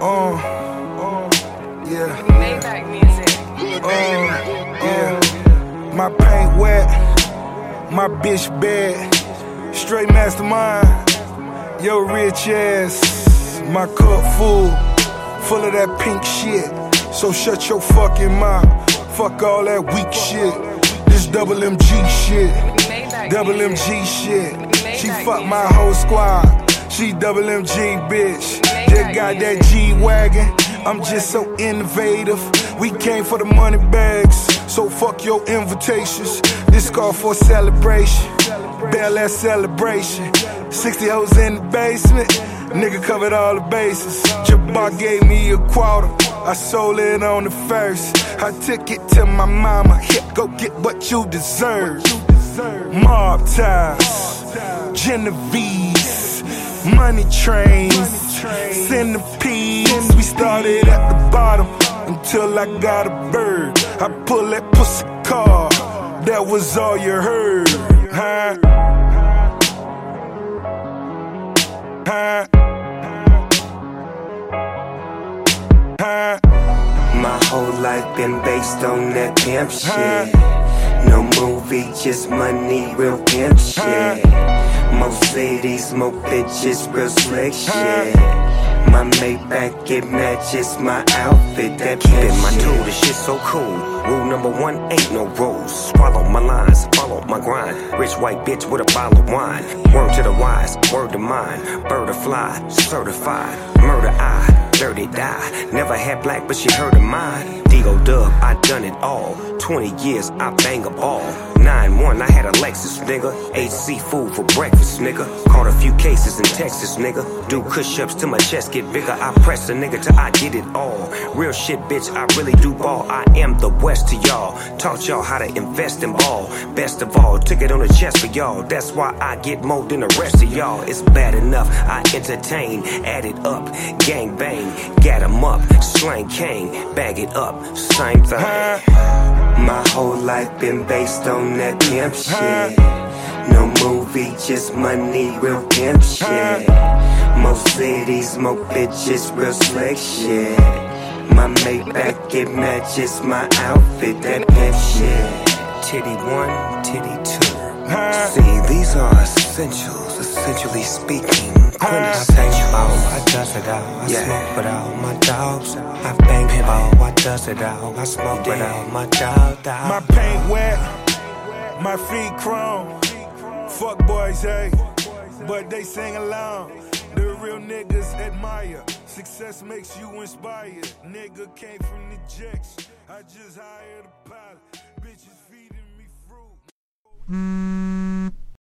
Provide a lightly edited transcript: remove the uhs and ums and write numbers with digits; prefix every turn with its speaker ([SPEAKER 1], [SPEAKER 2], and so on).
[SPEAKER 1] Yeah. Maybach music. Yeah. My paint wet, my bitch bad. Straight mastermind, yo rich ass. My cup full of that pink shit. So shut your fucking mouth. Fuck all that weak shit. This double MG shit. Double MG shit. She fuck my whole squad. She double MG bitch. Just got that G-Wagon. I'm just so innovative. We came for the money bags, so fuck your invitations. This call for a celebration. Bel Air celebration. 60 hoes in the basement. Nigga covered all the bases. Jabbar gave me a quarter. I sold it on the first. I took it to my mama. Here, go get what you deserve. Mob ties, Genovese, money trains, centipedes. We started at the bottom until I got a bird. I pull that pussy car. That was all you heard. Huh? Huh? Huh?
[SPEAKER 2] My whole life been based on that pimp shit. No movie, just money, real pimp shit. More cities, more bitches, real slick shit. My Maybach, it matches my outfit, that
[SPEAKER 3] keepin' my tool, this shit so cool. Rule number 1, ain't no rules. Swallow my lines, follow my grind. Rich white bitch with a bottle of wine. Word to the wise, word to mine. Bird or fly, certified. Murder eye, dirty die. Never had black, but she heard of mine. D.O. Dub, I done it all. 20 years, I bang a ball. 9-1, I had a Lexus, nigga. Ate seafood for breakfast, nigga. Caught a few cases in Texas, nigga. Do push-ups till my chest get bigger. I press a nigga till I get it all. Real shit, bitch, I really do ball. I am the West to y'all. Taught y'all how to invest in ball. Best of all, took it on the chest for y'all. That's why I get more than the rest of y'all. It's bad enough, I entertain. Add it up, gang bang. Gat 'em up, slang cane. Bag it up, same thing.
[SPEAKER 2] My whole life been based on that pimp shit. No movie, just money, real pimp shit. More cities, more bitches, real slick shit. My Maybach, it matches my outfit, that pimp shit.
[SPEAKER 3] Titty 1, titty 2. See, these are essentials, essentially speaking. Quintessential. I dust it out, I smoke without my dogs. I bang ball, I dust it out, I smoke without my dog.
[SPEAKER 1] My paint wet, my feet chrome. Fuck boys, hey, but they sing along. The real niggas admire. Success makes you inspired. Nigga came from the jacks. I just hired a pilot. Bitches feeding me fruit.